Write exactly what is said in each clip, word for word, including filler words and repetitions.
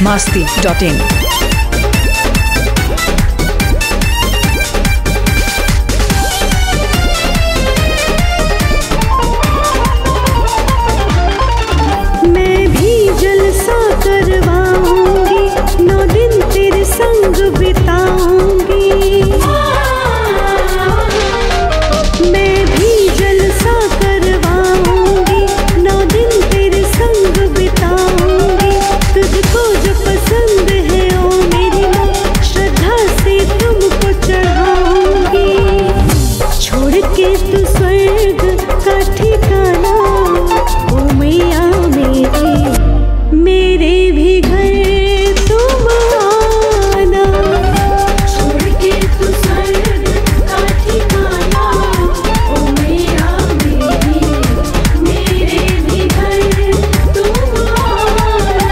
masti dot in. मैं भी जलसा करवाऊंगी, नौ दिन तेरे संग बिताऊंगी। मैं भी जलसा करवाऊंगी, नौ दिन तेरे संग बिताऊंगी। तुझको जो पसंद है ओ मेरी माँ, श्रद्धा से तुमको चढ़ाऊंगी। छोड़ के तू स्वर्ग का ठिकाना ओ मैया मेरी, मेरे भी घर तुम आना। छोड़ के तू स्वर्ग का ठिकाना ओ मैया मेरी, मेरे भी घर तुम आना।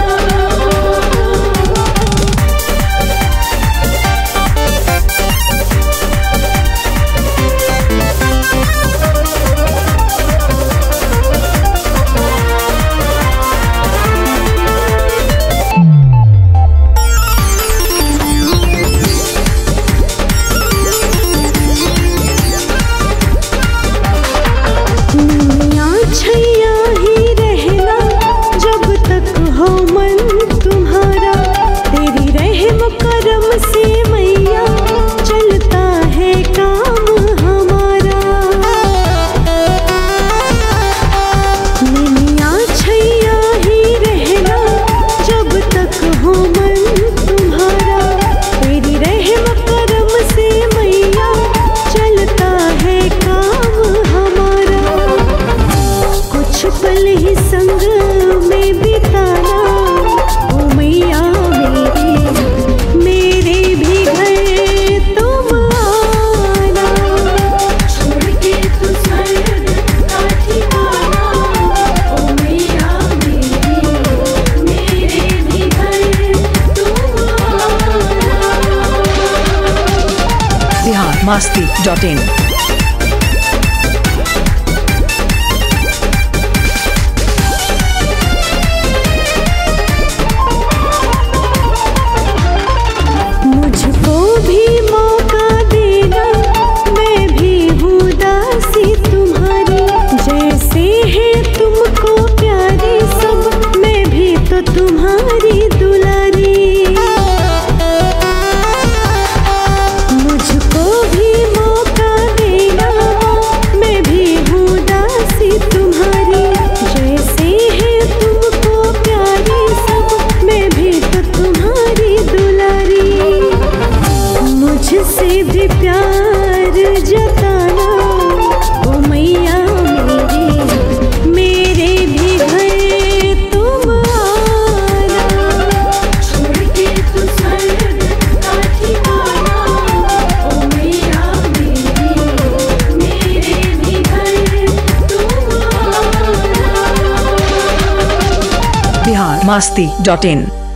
छैया ही रहना जब तक हो मन तुम्हारा, तेरी रहम करम से मैया चलता है काम हमारा। निमिया छैया ही रहना जब तक हो मन तुम्हारा, तेरी रहम करम से मैया चलता है काम हमारा। कुछ पल ही संग में बिताना ओ मैया मेरी, मेरे भी घर तुम आना। छोड़ के तू स्वर्ग का ठिकाना ओ मैया मेरी, मेरे भी घर तुम आना। Bihar masti dot in. मुझको भी मौका देना, मैं भी हूँ दासी तुम्हारी। जैसे है तुमको प्यारी सब, मैं भी तो तुम्हारी दुलारी। मुझको भी मौका देना, मैं भी हूँ दासी तुम्हारी। जैसे है तुमको प्यारी सब, मैं भी तो तुम्हारी दुलारी। मुझसे भी प्यार जताना ओ मैया मेरी, मेरे भी घर तुम आना। छोड़ के तू स्वर्ग का ठिकाना ओ मैया मेरी, मेरे भी घर तुम आना। Bihar masti dot in.